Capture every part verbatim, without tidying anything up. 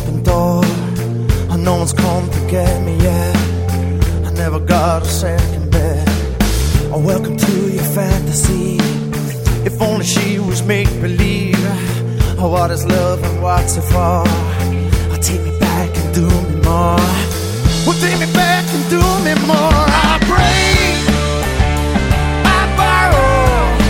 open door. No one's come to get me yet. I never got a second bed. Oh, welcome to your fantasy. If only she was make-believe. Oh, what is love and what's it for? Oh, take me back and do me more. Well, take me back and do me more. I break, I borrow,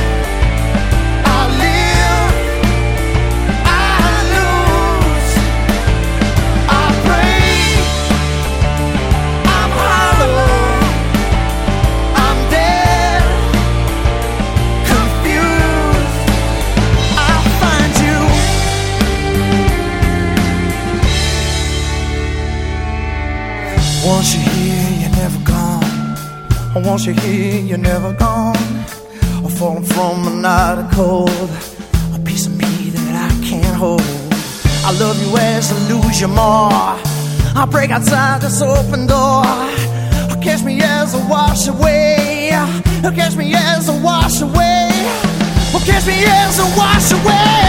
I live, I lose. I break, I'm hollow, I'm dead, confused. I'll find you. Once you're here, you're never gone. Once you're here, you're never gone. I'm falling from another cold, a piece of me that I can't hold. I love you as I lose you more. I break outside this open door. Catch me as I wash away. Catch me as I wash away. Catch me as I wash away.